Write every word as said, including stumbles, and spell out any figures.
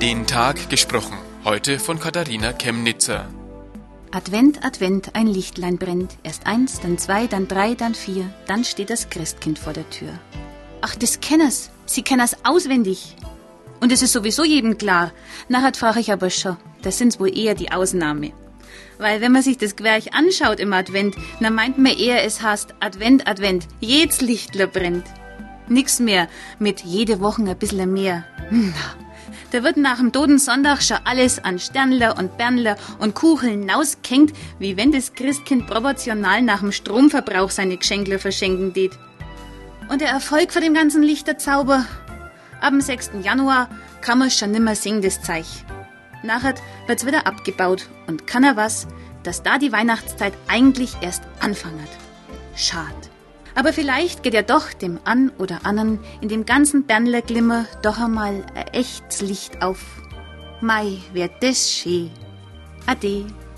Den Tag gesprochen. Heute von Katharina Chemnitzer. Advent, Advent, ein Lichtlein brennt. Erst eins, dann zwei, dann drei, dann vier. Dann steht das Christkind vor der Tür. Ach, das kenner's. Sie kenner's auswendig. Und es ist sowieso jedem klar. Nachher frage ich aber schon. Das sind's wohl eher die Ausnahme. Weil wenn man sich das Gwerch anschaut im Advent, dann meint man eher, es heißt Advent, Advent. Jedes Lichtler brennt. Nix mehr mit jede Woche ein bisschen mehr. Na, da wird nach dem Totensonntag schon alles an Sternler und Bernler und Kucheln nausgehängt, wie wenn das Christkind proportional nach dem Stromverbrauch seine Geschenkler verschenken tät. Und der Erfolg von dem ganzen Lichterzauber? Ab dem sechsten Januar kann man schon nimmer singen, das Zeich. Nachher wird's wieder abgebaut und kann er was, dass da die Weihnachtszeit eigentlich erst anfangen. Schad. Aber vielleicht geht ja doch dem an oder anderen in dem ganzen Bernlerglimmer doch einmal ein echtes Licht auf. Mei, wär das schön. Ade.